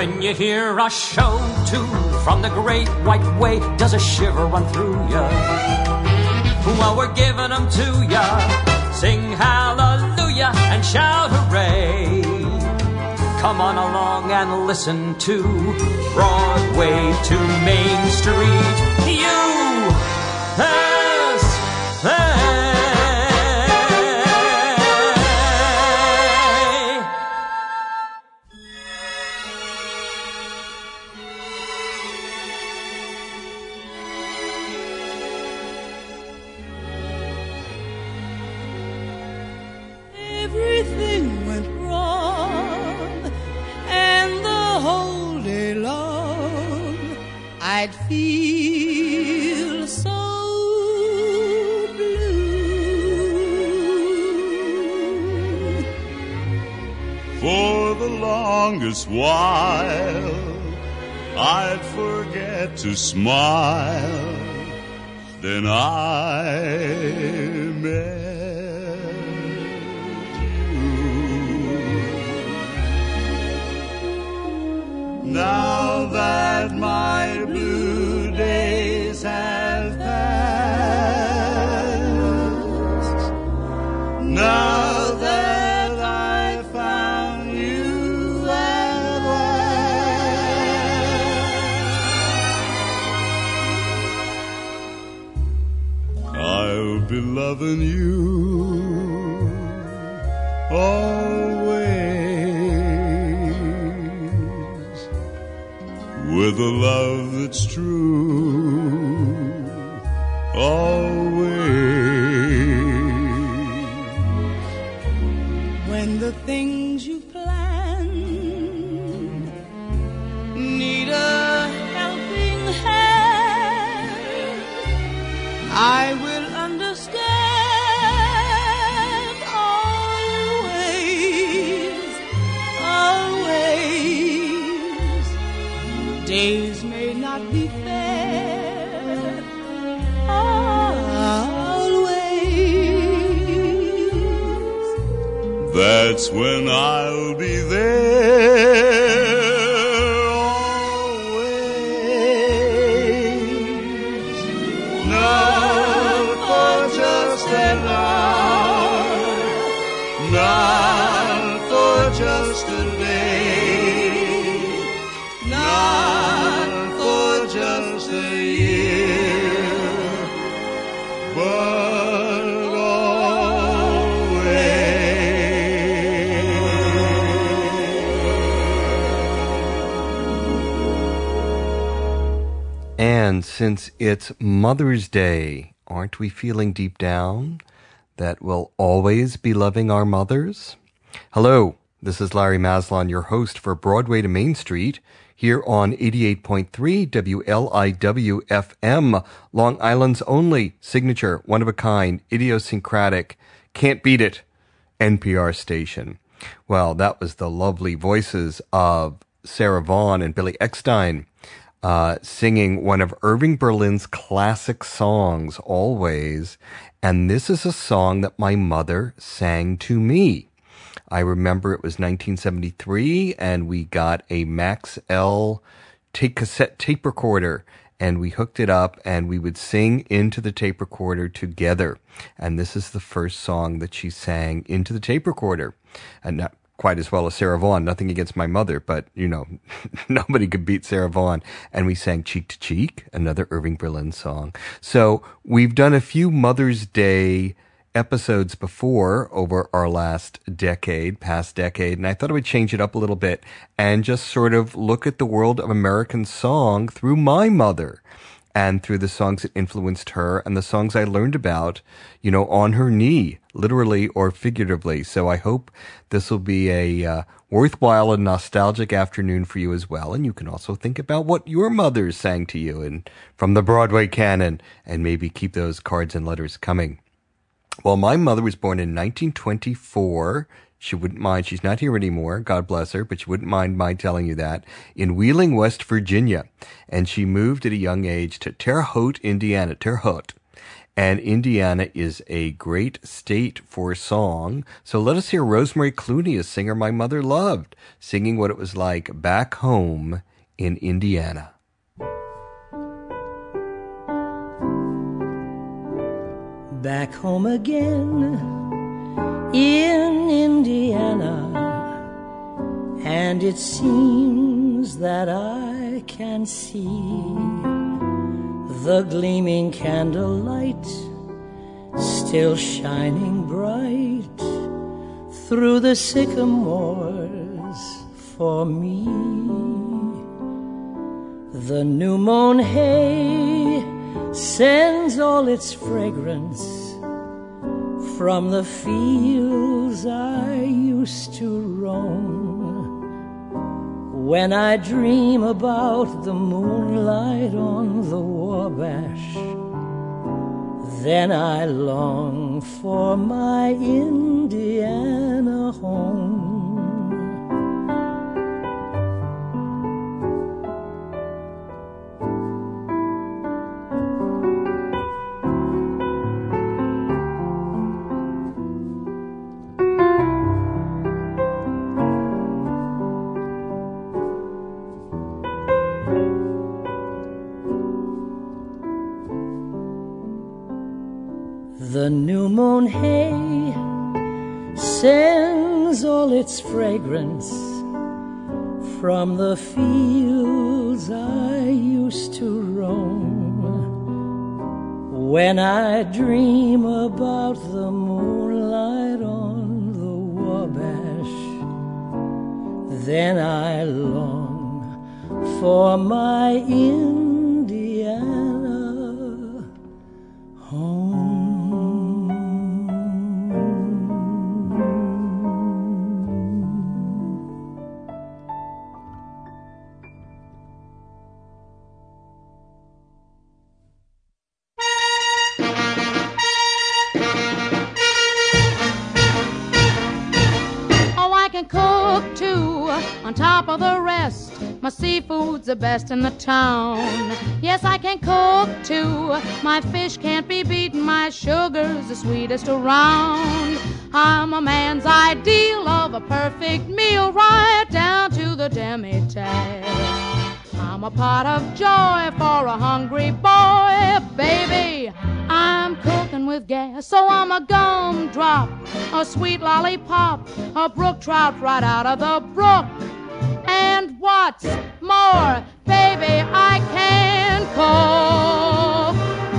When you hear a show tune from the great white way, does a shiver run through ya? Well, we're giving them to ya. Sing hallelujah and shout hooray. Come on along and listen to Broadway to Main Street. USA. Everything went wrong, and the whole day long I'd feel so blue. For the longest while I'd forget to smile, then I met now that my blue days have passed, now that I found you at last, I'll be loving you always, with a love that's true, always. When the things you planned need a helping hand, I will understand always, always. Days may not be fair, always. That's when I'll be there, always. Not for just an hour, not for just a day, not for just a year, but And since it's Mother's Day, aren't we feeling deep down that we'll always be loving our mothers? Hello, this is Larry Maslon, your host for Broadway to Main Street, here on 88.3 WLIW FM, Long Island's only signature, one-of-a-kind, idiosyncratic, can't beat it, NPR station. Well, that was the lovely voices of Sarah Vaughan and Billy Eckstine, singing one of Irving Berlin's classic songs, Always. And this is a song that my mother sang to me. I remember it was 1973, and we got a Max L cassette tape recorder, and we hooked it up, and we would sing into the tape recorder together. And this is the first song that she sang into the tape recorder. And not quite as well as Sarah Vaughan. Nothing against my mother, but, you know, nobody could beat Sarah Vaughan. And we sang Cheek to Cheek, another Irving Berlin song. So we've done a few Mother's Day episodes before over our past decade, and I thought I would change it up a little bit and just sort of look at the world of American song through my mother and through the songs that influenced her and the songs I learned about, you know, on her knee, literally or figuratively. So I hope this will be a worthwhile and nostalgic afternoon for you as well. And you can also think about what your mothers sang to you and from the Broadway canon, and maybe keep those cards and letters coming. Well, my mother was born in 1924. She wouldn't mind. She's not here anymore. God bless her. But she wouldn't mind my telling you that. In Wheeling, West Virginia. And she moved at a young age to Terre Haute, Indiana. Terre Haute. And Indiana is a great state for song. So let us hear Rosemary Clooney, a singer my mother loved, singing what it was like back home in Indiana. Back home again in Indiana, and it seems that I can see the gleaming candlelight still shining bright through the sycamores for me. The new mown hay sends all its fragrance from the fields I used to roam. When I dream about the moonlight on the Wabash, then I long for my Indiana home. The new mown hay sends all its fragrance from the fields I used to roam. When I dream about the moonlight on the Wabash, then I long for my Indiana home. Cook too, on top of the rest. My seafood's the best in the town. Yes, I can cook too. My fish can't be beaten. My sugar's the sweetest around. I'm a man's ideal of a perfect meal, right down to the demi-tasse. I'm a pot of joy for a hungry boy, baby. I'm cooking with gas, so I'm a gumdrop, a sweet lollipop, a brook trout right out of the brook. And what's more, baby, I can cook.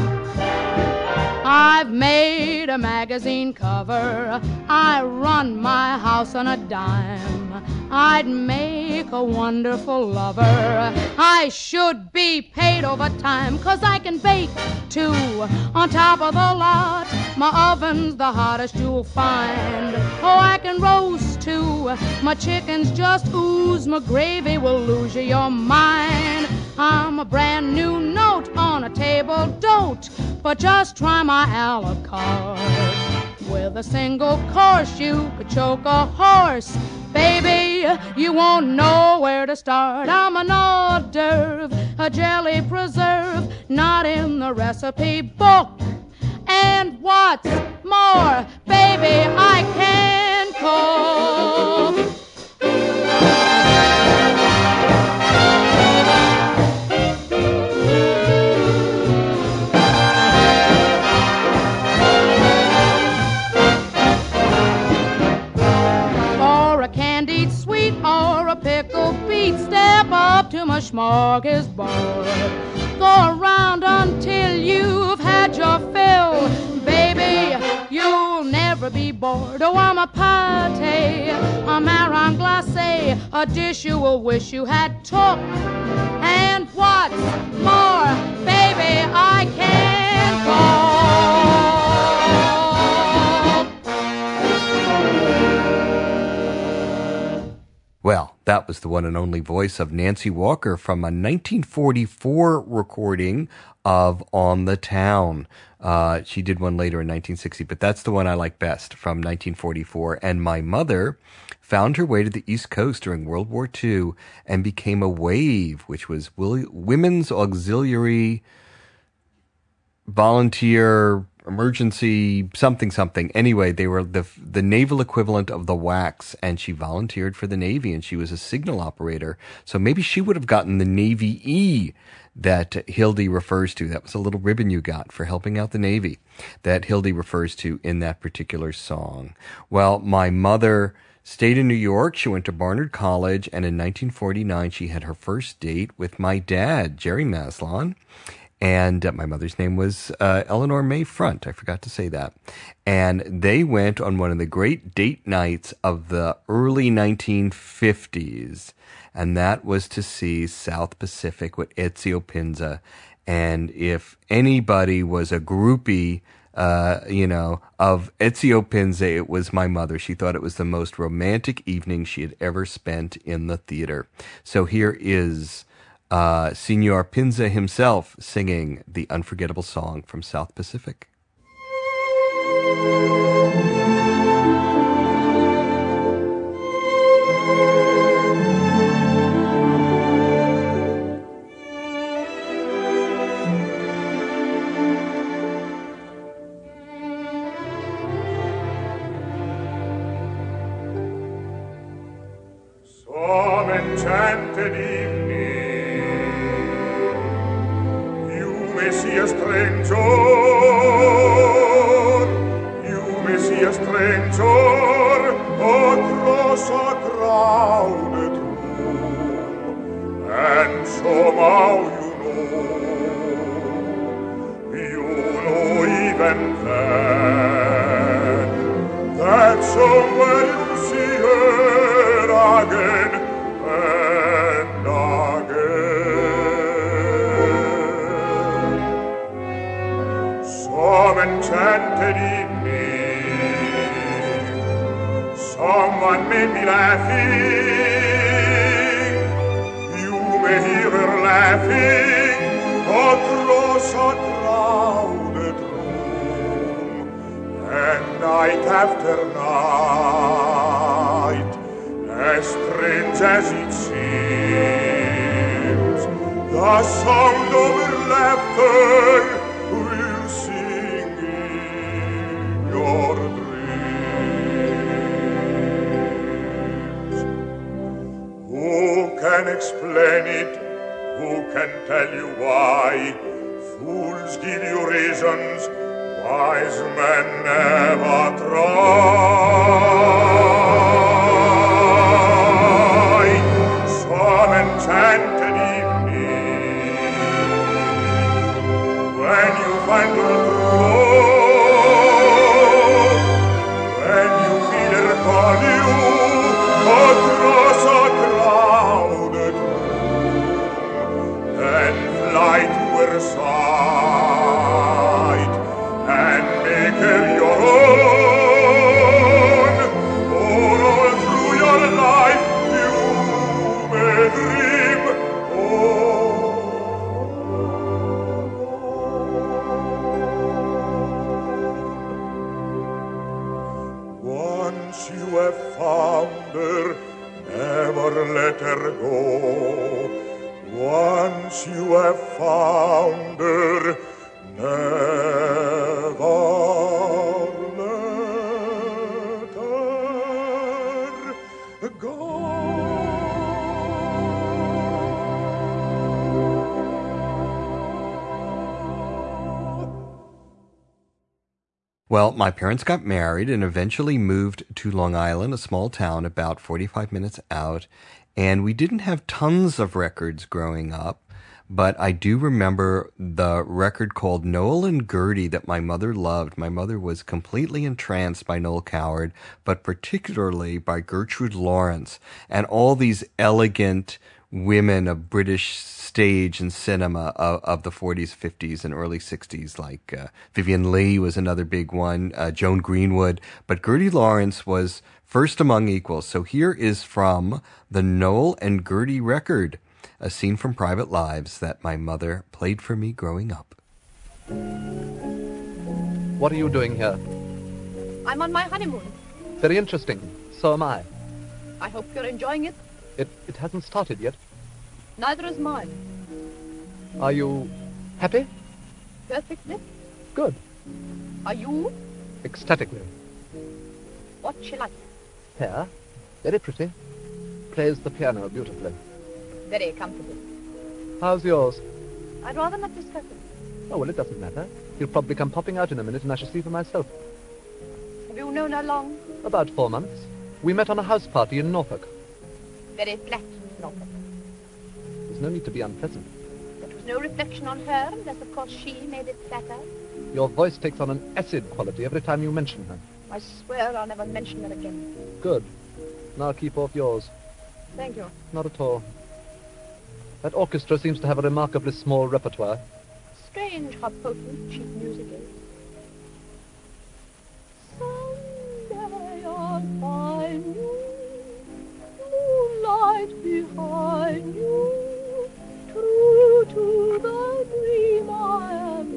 I've made a magazine cover. I run my house on a dime. I'd make a wonderful lover. I should be paid overtime, 'cause I can bake too, on top of the lot. My oven's the hottest you'll find. Oh, I can roast too. My chickens just ooze. My gravy will lose you your mind. I'm a brand new note on a table d'hote, but just try my a la carte. With a single course you could choke a horse. Baby, you won't know where to start. I'm an hors d'oeuvre, a jelly preserve, not in the recipe book. And what's more, baby, I can cook. Or a pickled beet, step up to my smorgasbord. Go around until you've had your fill. Baby, you'll never be bored. Oh, I'm a pâté, a marron glacé, a dish you will wish you had took. And what's more, baby, I can cook. Well, that was the one and only voice of Nancy Walker from a 1944 recording of On the Town. She did one later in 1960, but that's the one I like best from 1944. And my mother found her way to the East Coast during World War II and became a WAVE, which was Women's Auxiliary volunteer emergency something. Anyway, they were the naval equivalent of the WACs, and she volunteered for the Navy, and she was a signal operator. So maybe she would have gotten the Navy E that Hildy refers to. That was a little ribbon you got for helping out the Navy that Hildy refers to in that particular song. Well, my mother stayed in New York. She went to Barnard College, and in 1949, she had her first date with my dad, Jerry Maslon. And my mother's name was Eleanor May Front. I forgot to say that. And they went on one of the great date nights of the early 1950s. And that was to see South Pacific with Ezio Pinza. And if anybody was a groupie, of Ezio Pinza, it was my mother. She thought it was the most romantic evening she had ever spent in the theater. So here is Signor Pinza himself singing the unforgettable song from South Pacific. Some enchanted evening, you may see a stranger, across a crowded room, and somehow you know even then, that somewhere you see her again and again. Some enchanted evening, someone may be laughing, you may hear her laughing across a crowded room, and night after night, as strange as it seems, the sound of her laughter will sing in your dreams. Who can explain it? Who can tell you why? Fools give you reasons, wise men never try. Some enchanted evening, when you find her love, when you feel her call you across a crowded room, then fly to her side and make her your own. For all through your life you may dream once you have found her, never let her go. Once you have found her, never let her go. Well, my parents got married and eventually moved to Long Island, a small town about 45 minutes out. And we didn't have tons of records growing up, but I do remember the record called Noel and Gertie that my mother loved. My mother was completely entranced by Noel Coward, but particularly by Gertrude Lawrence and all these elegant women of British stage and cinema of the 40s, 50s, and early 60s, like Vivien Leigh was another big one, Joan Greenwood. But Gertie Lawrence was first among equals. So here is from the Noel and Gertie record, a scene from Private Lives that my mother played for me growing up. What are you doing here? I'm on my honeymoon. Very interesting. So am I. I hope you're enjoying it. It hasn't started yet. Neither is mine. Are you happy? Perfectly. Good. Are you? Ecstatically. What's she like? Fair. Very pretty. Plays the piano beautifully. Very comfortable. How's yours? I'd rather not discuss it. Oh, well, it doesn't matter. He'll probably come popping out in a minute and I shall see for myself. Have you known her long? About 4 months. We met on a house party in Norfolk. Very flat, Norfolk. There's no need to be unpleasant. There was no reflection on her, unless, of course, she made it flatter. Your voice takes on an acid quality every time you mention her. I swear I'll never mention her again. Good. Now I'll keep off yours. Thank you. Not at all. That orchestra seems to have a remarkably small repertoire. Strange how potent cheap music is. Someday I'll find you, moonlight behind you, true to the dream I am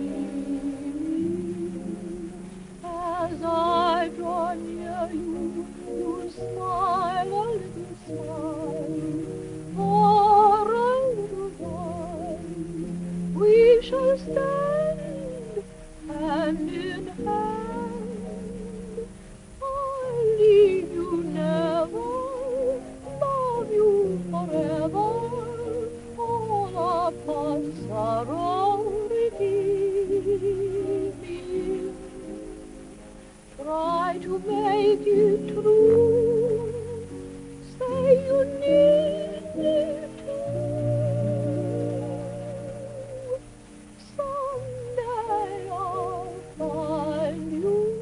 dreaming. As I draw near you, you smile a little smile. For a little while we shall stand hand in hand. I'll leave you never, love you forever. All our paths are already revealed. Try to make it true. Say you need me too. Someday I'll find you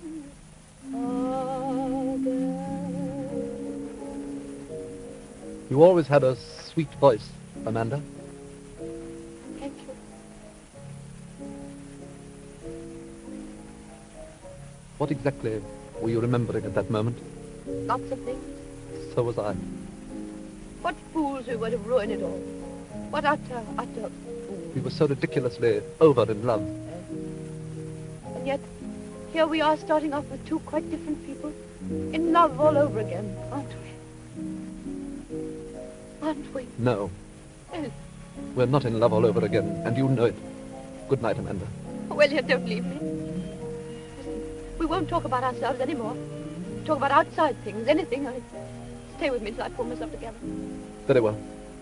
again. You always had a sweet voice, Amanda. Thank you. What exactly were you remembering at that moment? Lots of things. So was I. What fools we were to ruin it all. What utter fools. We were so ridiculously over in love. And yet, here we are starting off with two quite different people, in love all over again, aren't we? Aren't we? No, Well, we're not in love all over again, and you know it. Good night, Amanda. well, you don't leave me. Listen, we won't talk about ourselves anymore. Talk about outside things, anything. Stay with me till I pull myself together. Very well.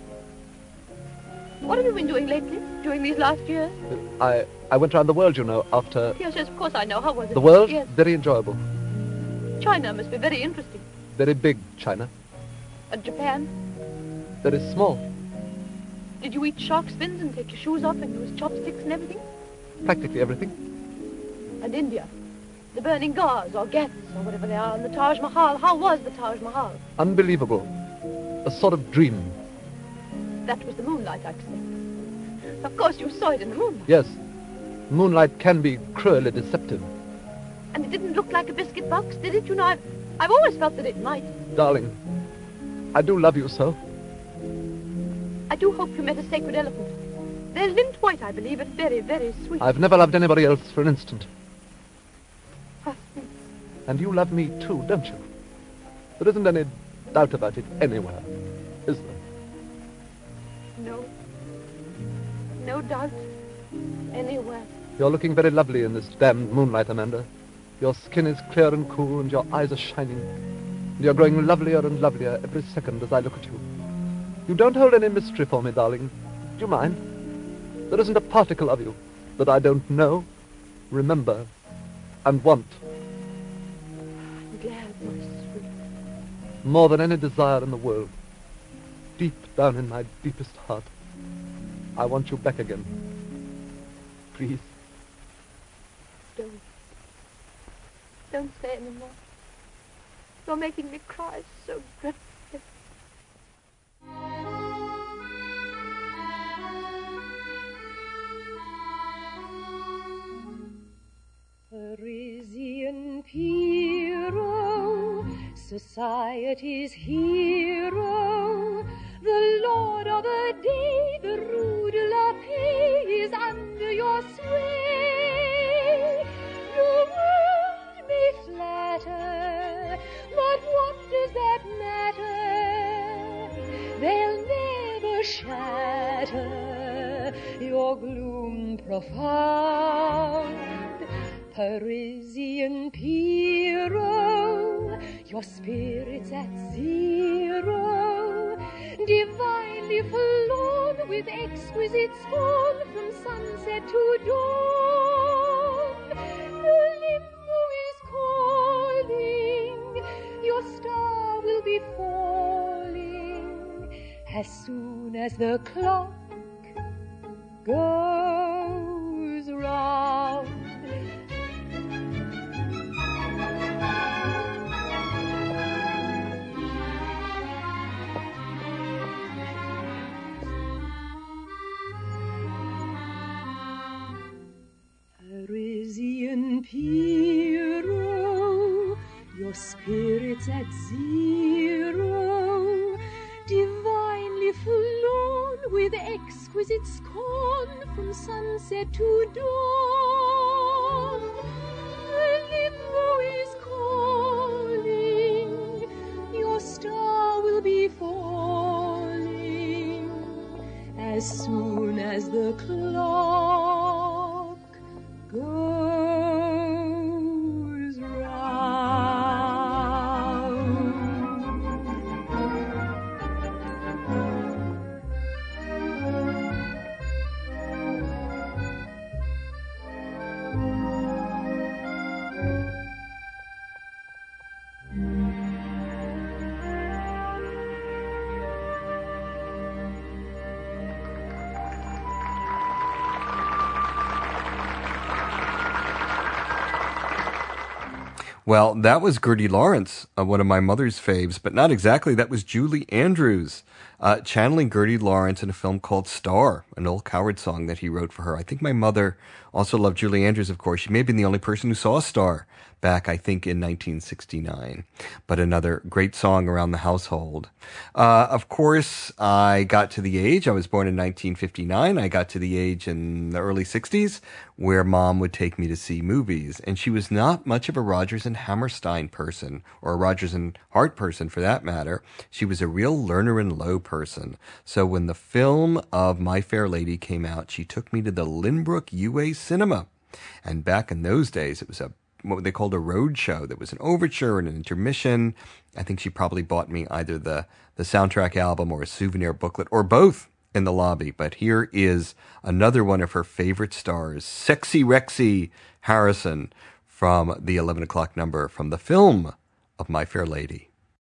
What have you been doing lately, during these last years? I went around the world, you know, after... Yes, of course I know. How was it? The world? Yes. Very enjoyable. China must be very interesting. Very big China. And Japan? Very small. Did you eat shark's fins and take your shoes off and use chopsticks and everything? Practically everything. And India? The burning gauze or ghats or whatever they are, and the Taj Mahal. How was the Taj Mahal? Unbelievable. A sort of dream. That was the moonlight, I expect. Of course you saw it in the moonlight. Yes. Moonlight can be cruelly deceptive. And it didn't look like a biscuit box, did it? You know, I've always felt that it might. Darling, I do love you so. I do hope you met a sacred elephant. They're lint white, I believe, and very, very sweet. I've never loved anybody else for an instant. How sweet. And you love me too, don't you? There isn't any doubt about it anywhere, is there? No. No doubt. Anywhere. You're looking very lovely in this damned moonlight, Amanda. Your skin is clear and cool, and your eyes are shining. And you're growing lovelier and lovelier every second as I look at you. You don't hold any mystery for me, darling. Do you mind? There isn't a particle of you that I don't know, remember, and want. I'm glad, my sweet. More than any desire in the world. Deep down in my deepest heart, I want you back again. Please. Don't. Don't say anymore. You're making me cry so dreadfully. Parisian Pierrot, society's hero, the lord of the day, the Rue de la Paix is under your sway. The world may flatter, but what does that matter? They'll never shatter your gloom profound. Parisian Pierrot, your spirit's at zero, divinely flown with exquisite scorn from sunset to dawn. The limbo is calling, your star will be falling as soon as the clock goes round. Parisian Pierrot, your spirit's at zero, divinely flown with exquisite scorn from sunset to dawn. The limbo is calling, your star will be falling as soon as the clock goes round. Well, that was Gertie Lawrence, one of my mother's faves, but not exactly. That was Julie Andrews, channeling Gertie Lawrence in a film called Star, an Noel Coward song that he wrote for her. I think my mother also loved Julie Andrews, of course. She may have been the only person who saw Star back, I think, in 1969. But another great song around the household. Of course, I got to the age, I was born in 1959, I got to the age in the early 60s where Mom would take me to see movies. And she was not much of a Rodgers and Hammerstein person, or a Rodgers and Hart person for that matter. She was a real Lerner and Loewe person. So when the film of My Fair Lady came out, she took me to the Lynbrook UA Cinema. And back in those days, it was what they called a road show. There was an overture and an intermission. I think she probably bought me either the soundtrack album or a souvenir booklet, or both, in the lobby. But here is another one of her favorite stars, Sexy Rexy Harrison, from the 11 o'clock number from the film of My Fair Lady.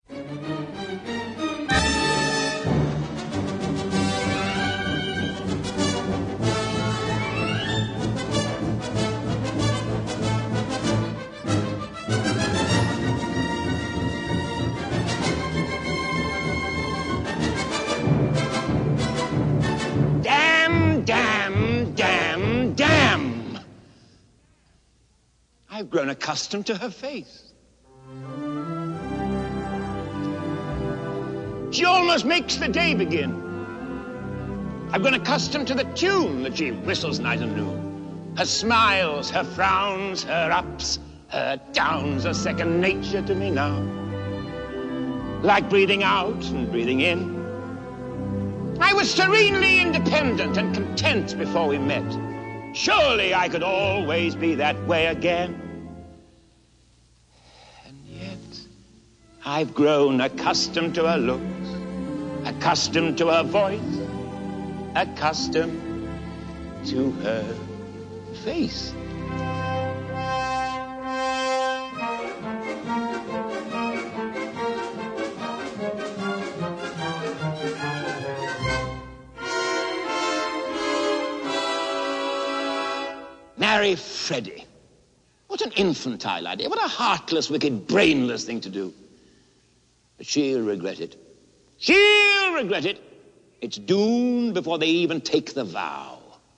Damn! I've grown accustomed to her face. She almost makes the day begin. I've grown accustomed to the tune that she whistles night and noon. Her smiles, her frowns, her ups, her downs are second nature to me now. Like breathing out and breathing in. I was serenely independent and content before we met. Surely I could always be that way again. And yet, I've grown accustomed to her looks, accustomed to her voice, accustomed to her face. Marry Freddie. What an infantile idea. What a heartless, wicked, brainless thing to do. But she'll regret it. She'll regret it. It's doomed before they even take the vow.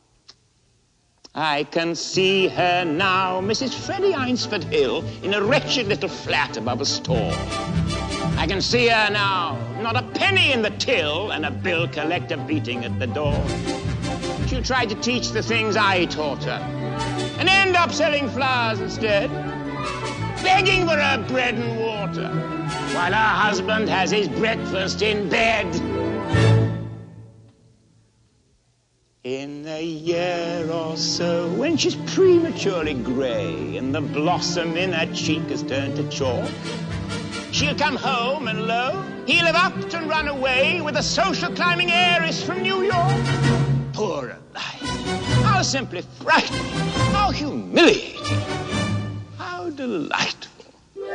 I can see her now, Mrs. Freddie Eynsford Hill, in a wretched little flat above a store. I can see her now, not a penny in the till, and a bill collector beating at the door. She'll try to teach the things I taught her, and end up selling flowers instead, begging for her bread and water, while her husband has his breakfast in bed. In a year or so, when she's prematurely grey and the blossom in her cheek has turned to chalk, she'll come home and lo, he'll have upped and run away with a social climbing heiress from New York. Poor Eliza. How simply frightening. How humiliating. How delightful.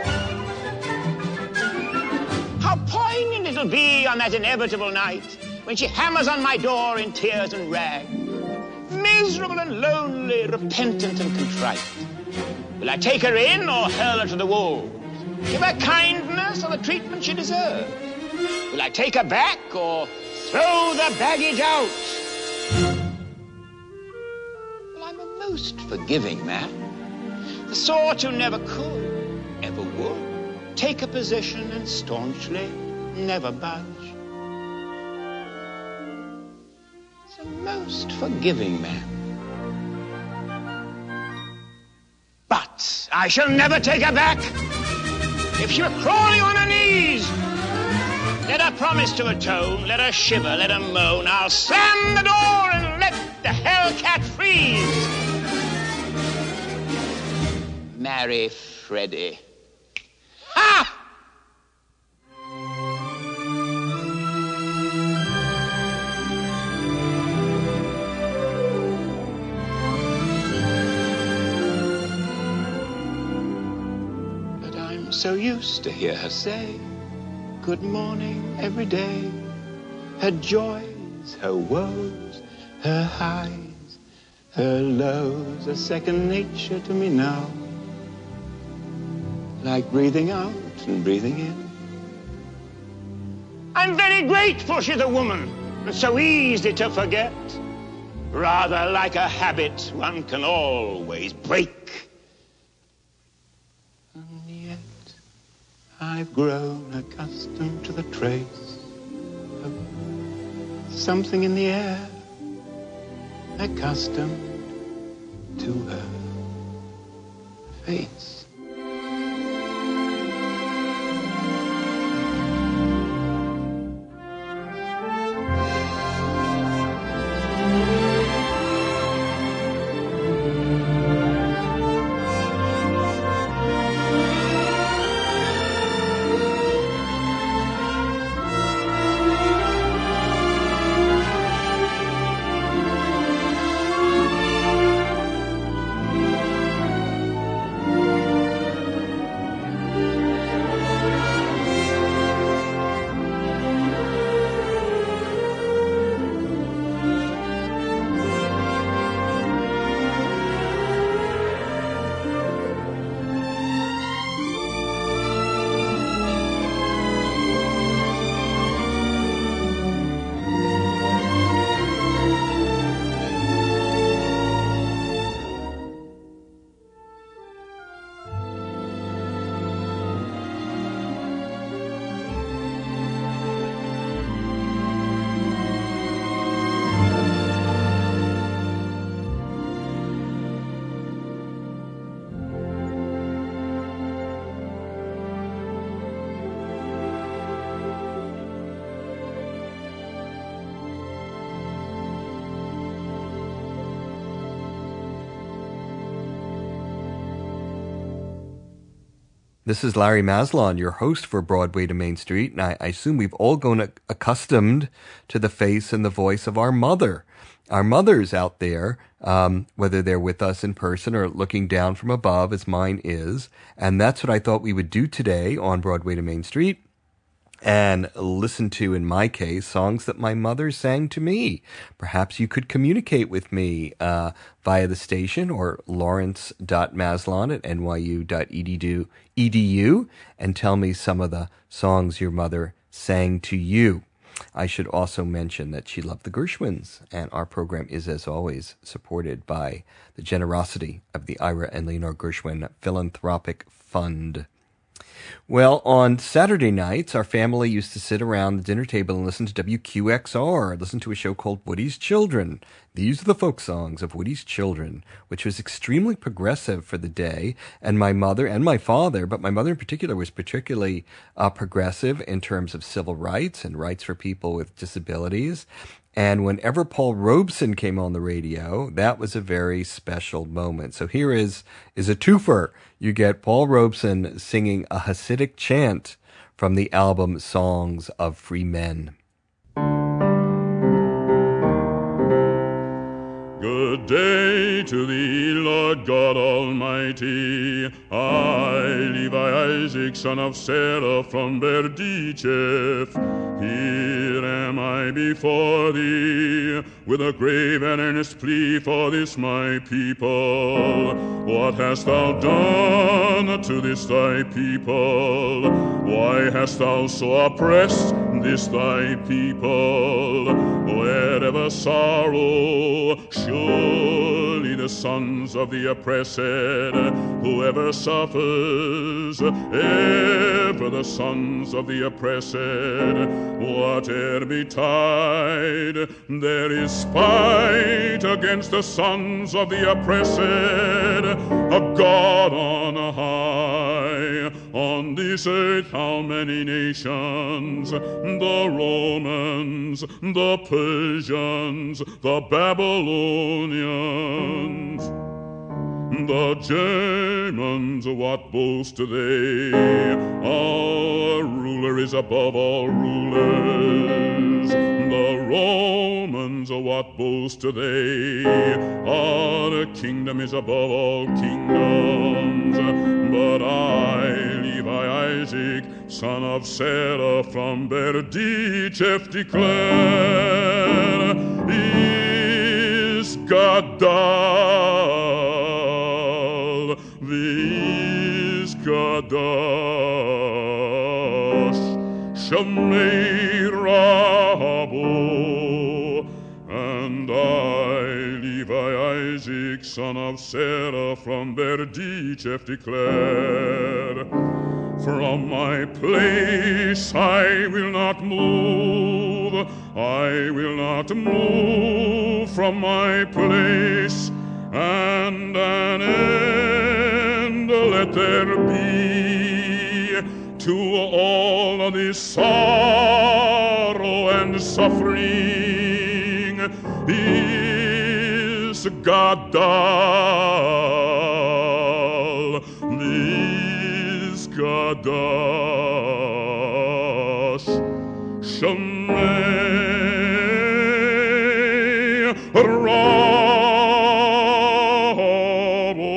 How poignant it'll be on that inevitable night when she hammers on my door in tears and rags, miserable and lonely, repentant and contrite. Will I take her in or hurl her to the wolves? Give her kindness or the treatment she deserves? Will I take her back or throw the baggage out? Well, I'm a most forgiving man. The sort who never could, ever would, take a position and staunchly never budge. A most forgiving man. But I shall never take her back. If she were crawling on her knees, let her promise to atone, let her shiver, let her moan. I'll slam the door and let the hellcat freeze. Marry Freddie. Ha! So used to hear her say good morning every day. Her joys, her woes, her highs, her lows are second nature to me now. Like breathing out and breathing in. I'm very grateful she's a woman and so easy to forget. Rather like a habit one can always break. I've grown accustomed to the trace of something in the air, accustomed to her face. This is Larry Maslon, your host for Broadway to Main Street, and I assume we've all grown accustomed to the face and the voice of our mother. Our mothers out there, whether they're with us in person or looking down from above, as mine is, and that's what I thought we would do today on Broadway to Main Street, and listen to, in my case, songs that my mother sang to me. Perhaps you could communicate with me via the station or lawrence.maslon@nyu.edu and tell me some of the songs your mother sang to you. I should also mention that she loved the Gershwins, and our program is, as always, supported by the generosity of the Ira and Leonore Gershwin Philanthropic Fund. Well, on Saturday nights, our family used to sit around the dinner table and listen to WQXR, listen to a show called Woody's Children. These are the folk songs of Woody's Children, which was extremely progressive for the day. And my mother and my father, but my mother in particular, was particularly progressive in terms of civil rights and rights for people with disabilities. And whenever Paul Robeson came on the radio, that was a very special moment. So here is a twofer. You get Paul Robeson singing a Hasidic chant from the album Songs of Free Men. Good day to thee, Lord God Almighty. I, Levi Isaac, son of Sarah from Berdichev. Here am I before thee, with a grave and earnest plea for this my people. What hast thou done to this thy people? Why hast thou so oppressed this thy people? Wherever sorrow, surely the sons of the oppressed, whoever suffers, ever the sons of the oppressed. Whate'er betide, there is spite against the sons of the oppressed. A God on high, on this earth how many nations? The Romans, the Persians, the Babylonians, the Germans, what boast they? Our ruler is above all rulers. The Romans, what boast they? Our kingdom is above all kingdoms. But I, Levi Isaac, son of Sarah from Berdichev, declare, is Gadal, is Gadash, Shemei Rabo, and I, Levi Isaac, son of Sarah from Berdichev, declare, from my place I will not move, I will not move from my place, and an end let there be to all of this sorrow and suffering. Is Gadal, is Gadash, Shemei Rabo.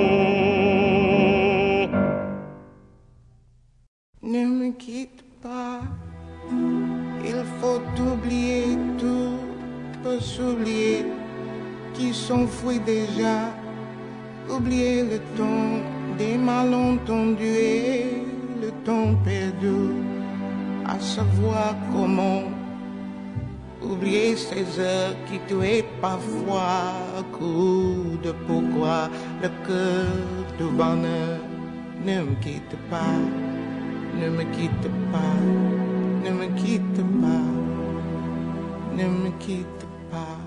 Ne me quitte pas, il faut oublier tout, peut s'oublier qui s'enfuit déjà, oublier le temps des malentendus et le temps perdu, à savoir comment oublier ces heures qui tuaient parfois à coup de pourquoi le cœur du bonheur. Ne me quitte pas, ne me quitte pas, ne me quitte pas, ne me quitte pas.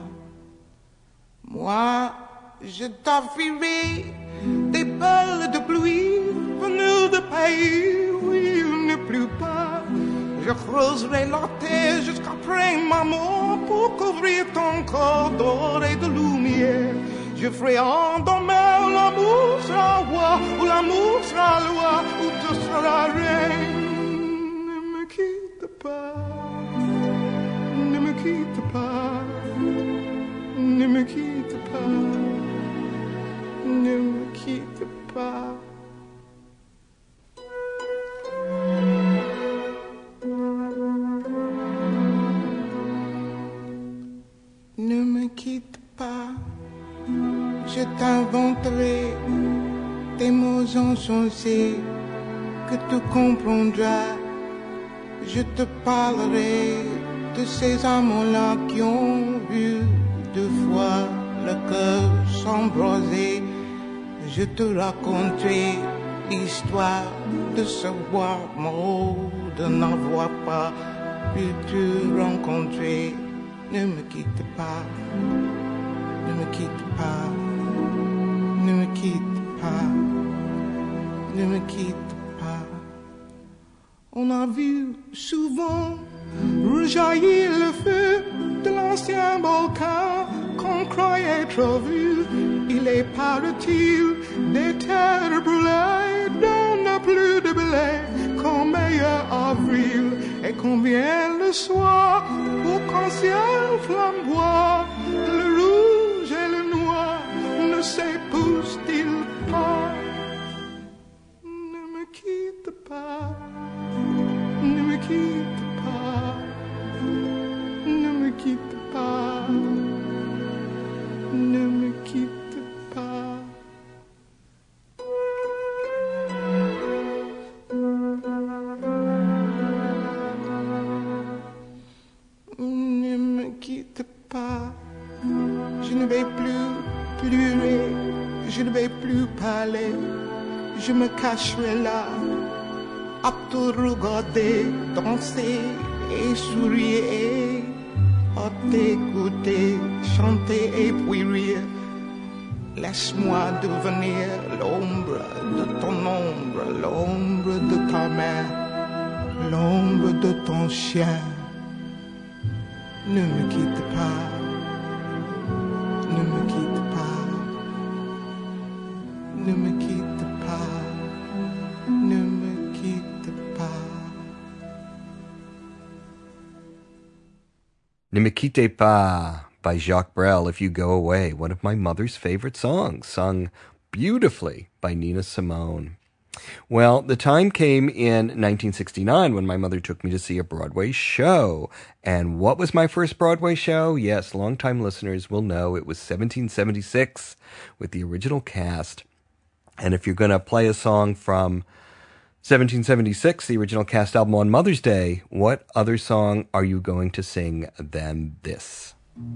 Moi, je t'offrirai des balles de pluie venues de pays où il ne pleut pas. Je creuserai la terre jusqu'après ma mort pour couvrir ton corps d'or et de lumière. Je ferai en demain où l'amour sera roi, où l'amour sera loi, où tu seras reine. Ne me quitte pas, ne me quitte pas, ne me quitte pas, ne me quitte pas. Ne me quitte pas, je t'inventerai des mots insensés que tu comprendras. Je te parlerai de ces amants-là qui ont vu deux fois le cœur s'embraser. Je te raconterai l'histoire de ce roi mort, de n'avoir pas pu te rencontrer. Ne me quitte pas, ne me quitte pas, ne me quitte pas, ne me quitte pas. On a vu souvent rejaillir le feu de la l'ancien volcan qu'on croyait trop vu. Il est parti des terres brûlées, d'on n'a plus de blé qu'en meilleur avril. Et qu'on vienne le soir pour qu'en ciel flamboie, le rouge et le noir ne s'épousent-ils pas? Ne me quitte pas, ne me quitte pas, ne me quitte pas, ne me quitte pas. Ne me quitte pas, je ne vais plus pleurer, je ne vais plus parler, je me cacherai là, à te regarder, danser et sourire, à t'écouter, chanter et puis rire. Laisse-moi devenir l'ombre de ton ombre, l'ombre de ta main, l'ombre de ton chien. Ne me quitte pas, ne me quitte pas, ne me quitte pas, ne me quitte pas. Ne me quitte pas by Jacques Brel, If You Go Away, one of my mother's favorite songs, sung beautifully by Nina Simone. Well, the time came in 1969 when my mother took me to see a Broadway show. And what was my first Broadway show? Yes, longtime listeners will know it was 1776 with the original cast. And if you're going to play a song from 1776, the original cast album on Mother's Day, what other song are you going to sing than this?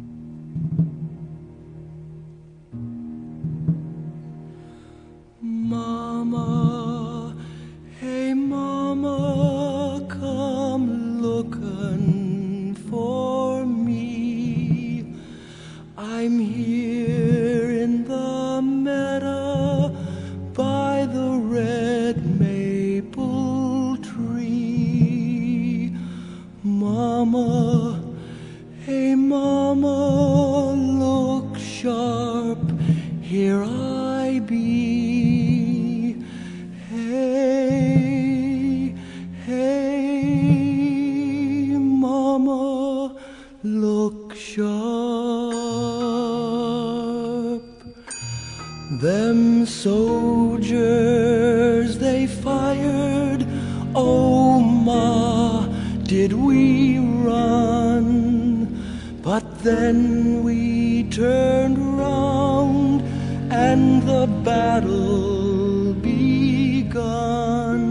Mama, hey mama, come looking for me. I'm here in the meadow by the red maple tree. Mama, hey mama, look sharp, here I be. Hey, hey, mama, look sharp. Them soldiers, they fired, oh ma, did we run? But then we turned round and the battle begun.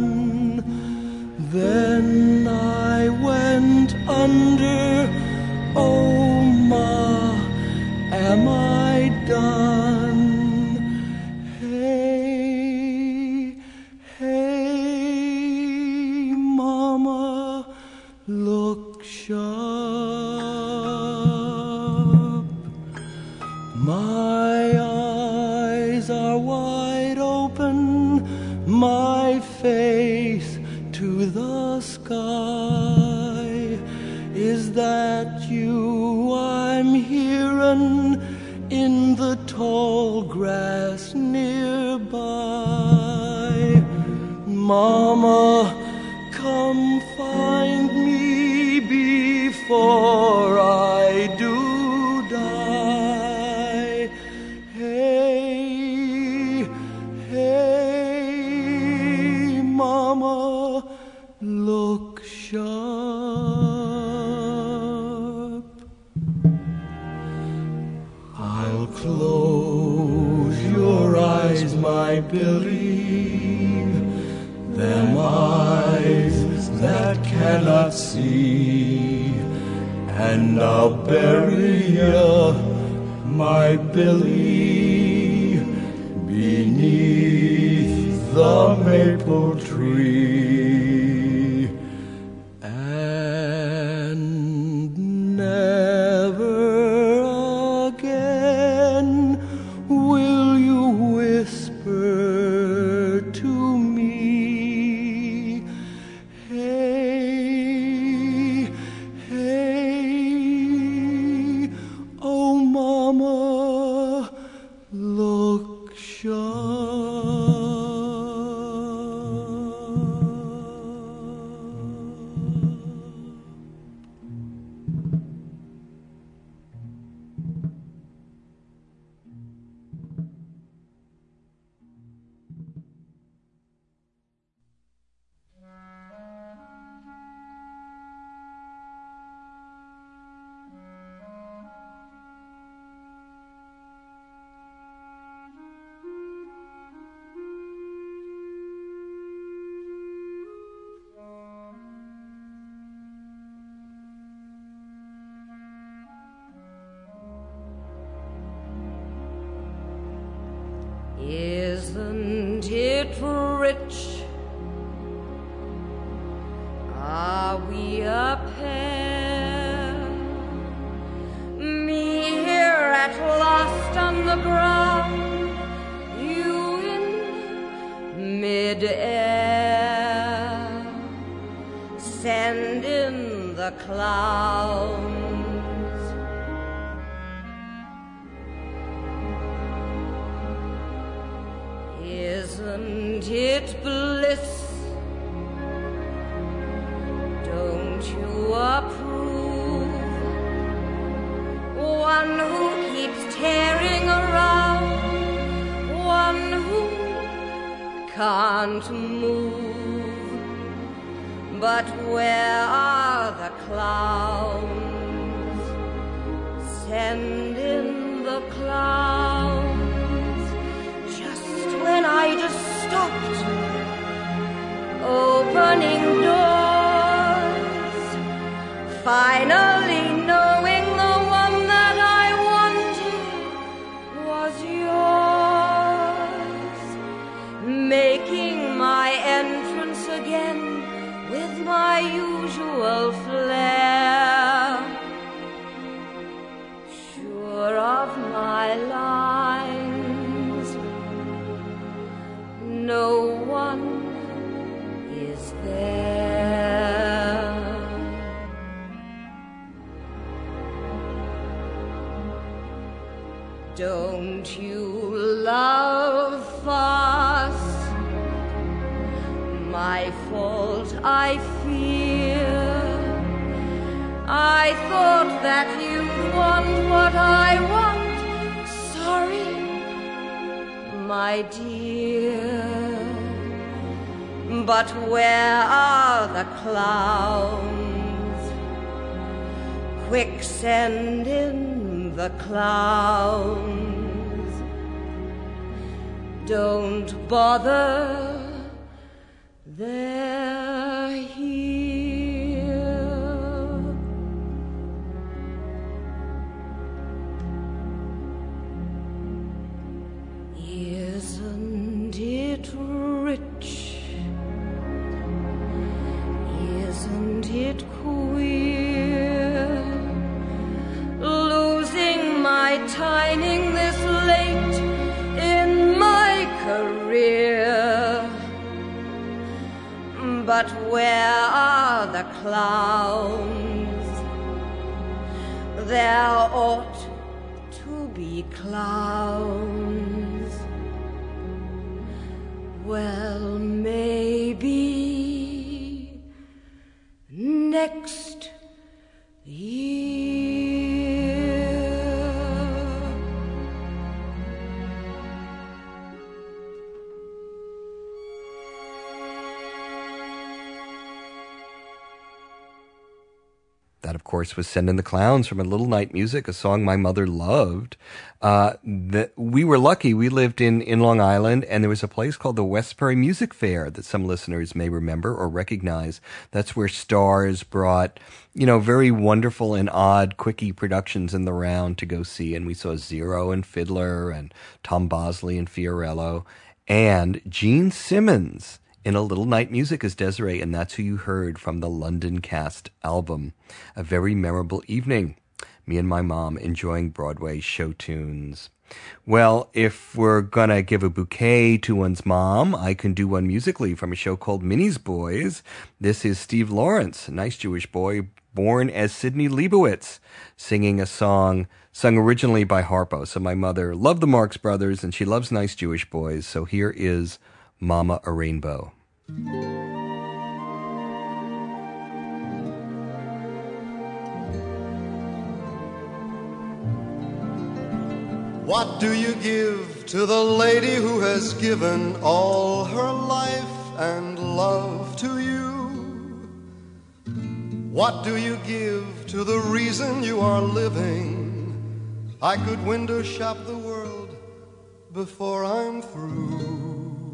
Then I went under, oh ma, am I done? Hey, hey, mama, look sharp. My eyes are wide open, my face to the sky. Is that you I'm hearing in the tall grass nearby? Mama, come find me before I do die. Hey, hey, mama, look sharp. I'll close your eyes, my Billy, them eyes that cannot see, and I'll bury you, my Billy, beneath the maple tree. And never again will you whisper to me, hey, hey, it rich? Are we a pair? Me here at last on the ground, you in mid-air. Send in the clowns. Isn't it bliss? Don't you approve? One who keeps tearing around, one who can't move. But where are the clowns? Send in the clowns. Just when I just stopped opening doors, finally knowing the one that I wanted was yours, making my entrance again with my usual flair, sure of my lines, no one is there. Don't you love fuss? My fault, I fear. I thought that you'd want what I want. Sorry, my dear. But where are the clowns? Quick, send in the clowns. Don't bother, they're here. Isn't it rich? Isn't it queer? Losing my timing this late in my career. But where are the clowns? There ought to be clowns. Well, maybe next year. That, of course, was Send in the Clowns from A Little Night Music, a song my mother loved. We were lucky. We lived in Long Island, and there was a place called the Westbury Music Fair that some listeners may remember or recognize. That's where stars brought, very wonderful and odd quickie productions in the round to go see. And we saw Zero and Fiddler and Tom Bosley and Fiorello and Gene Simmons in A Little Night Music as Desiree, and that's who you heard from the London Cast album. A very memorable evening. Me and my mom enjoying Broadway show tunes. Well, if we're gonna give a bouquet to one's mom, I can do one musically from a show called Minnie's Boys. This is Steve Lawrence, a nice Jewish boy born as Sidney Leibowitz, singing a song sung originally by Harpo. So my mother loved the Marx Brothers, and she loves nice Jewish boys. So here is Mama a Rainbow. What do you give to the lady who has given all her life and love to you? What do you give to the reason you are living? I could window shop the world before I'm through.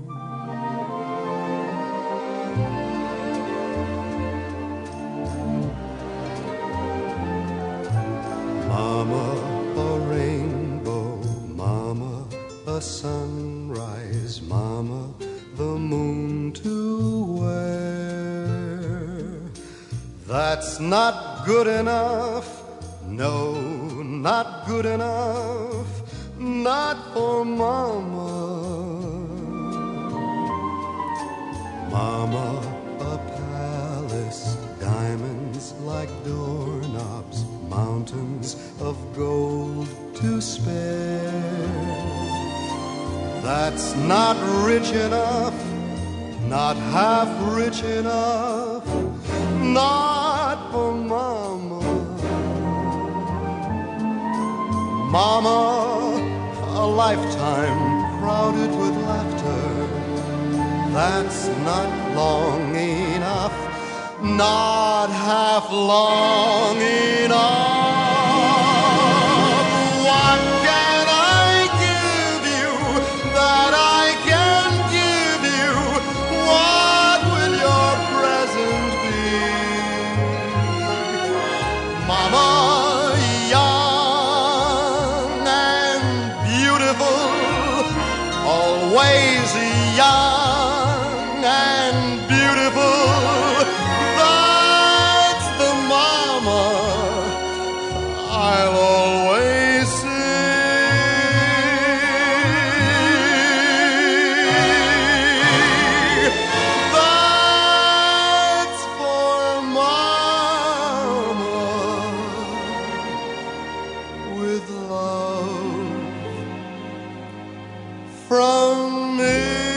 Mama, a rainbow, Mama, a sunrise, Mama, the That's not good enough. No, not good enough. Not for Mama. Mama, a palace, diamonds like doorknobs, mountains of gold to spare. That's not rich enough, not half rich enough, not for Mama. Mama, a lifetime crowded with laughter. That's not long enough, not half long enough. What can I give you that I can give you? What will your present be? Mama, young and beautiful, always young and beautiful. That's the Mama I'll always see. That's for Mama, with love from me.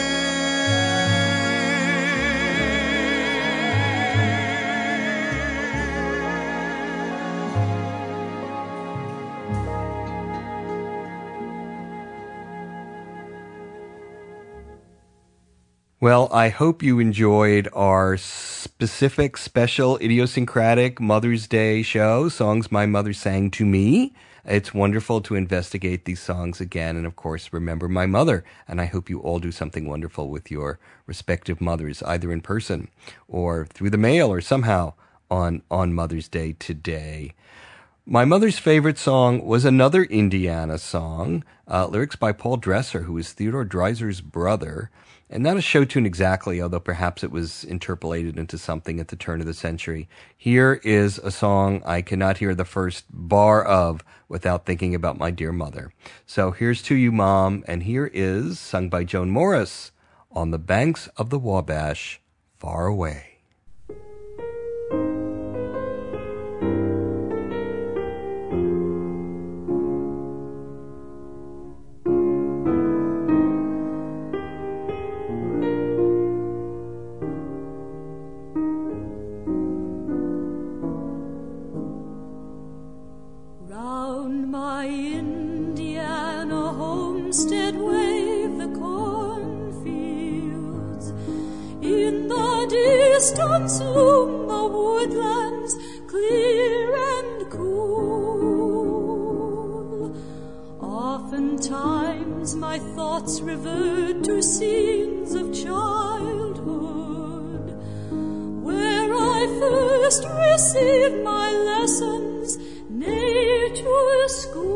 Well, I hope you enjoyed our specific, special, idiosyncratic Mother's Day show, Songs My Mother Sang to Me. It's wonderful to investigate these songs again and, of course, remember my mother. And I hope you all do something wonderful with your respective mothers, either in person or through the mail or somehow on Mother's Day today. My mother's favorite song was another Indiana song, lyrics by Paul Dresser, who was Theodore Dreiser's brother. And not a show tune exactly, although perhaps it was interpolated into something at the turn of the century. Here is a song I cannot hear the first bar of without thinking about my dear mother. So here's to you, Mom, and here is, sung by Joan Morris, On the Banks of the Wabash, Far Away. Distance loom the woodlands clear and cool. Oftentimes my thoughts revert to scenes of childhood, where I first received my lessons, nature's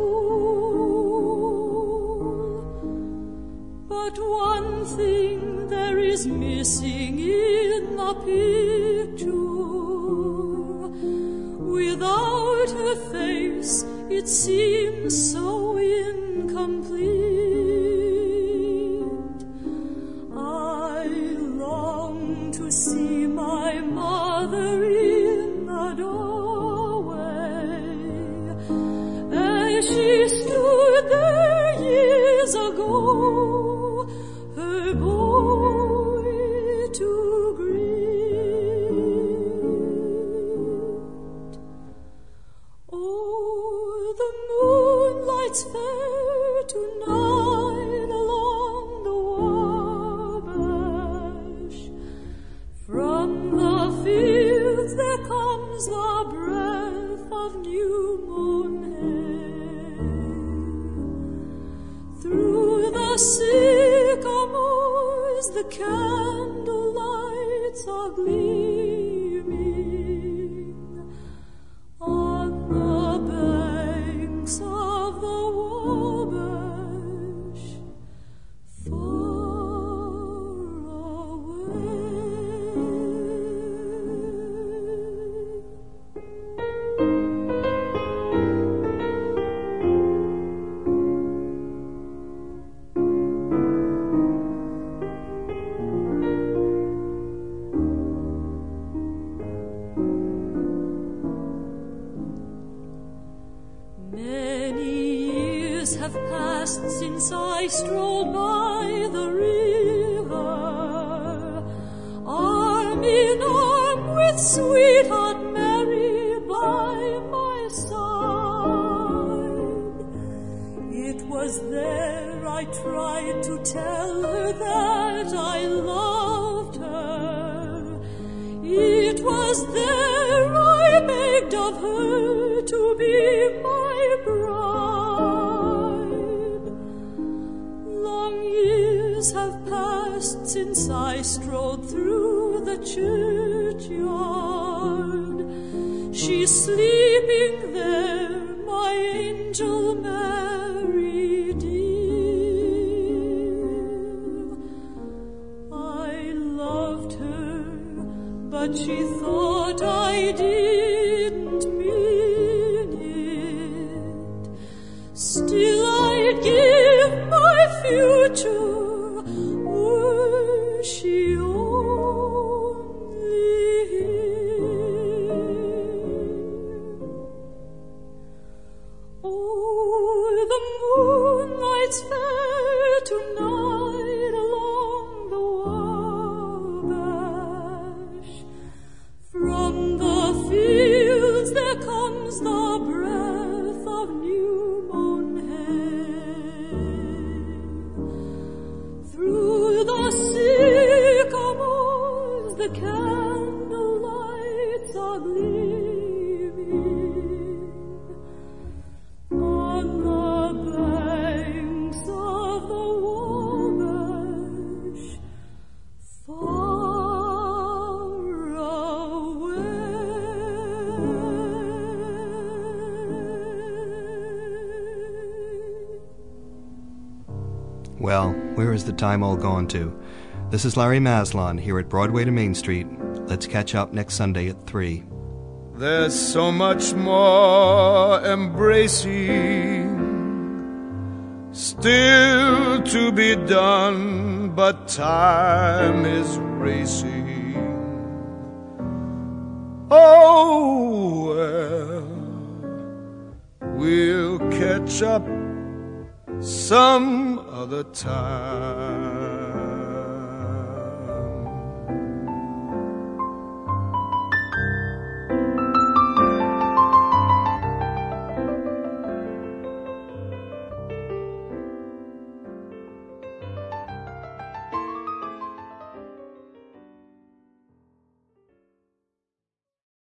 school. But one thing there is missing in the picture. Without her face, it seems so incomplete. I long to see my mother in the doorway, as she stood there years ago, her boy to greet. Oh, the moonlight's fair tonight along the Wabash. From the fields there comes the breath of new moon air. Through the sycamores the candle lights are gleaming on the banks of the Wabash, far away. have passed since I strolled by the river, arm in arm with sweetheart Mary by my side. It was there I tried to tell her that I loved her. It was there I begged of her to be my bride. Long years have passed since I strolled through the churchyard. She's sleeping there, my angel Mary dear. I loved her, but she thought I didn't mean it. Still I'd give my future were she only here. Oh, the moonlight's fair tonight along the Wabash. From the fields there comes the breath of new-mown hay. Through the sycamores the candle lights are gleaming. On the banks of the Wabash, far away. Well, where is the time all gone to? This is Larry Maslon here at Broadway to Main Street. Let's catch up next Sunday at 3. There's so much more embracing still to be done, but time is racing. Oh, well, we'll catch up some other time.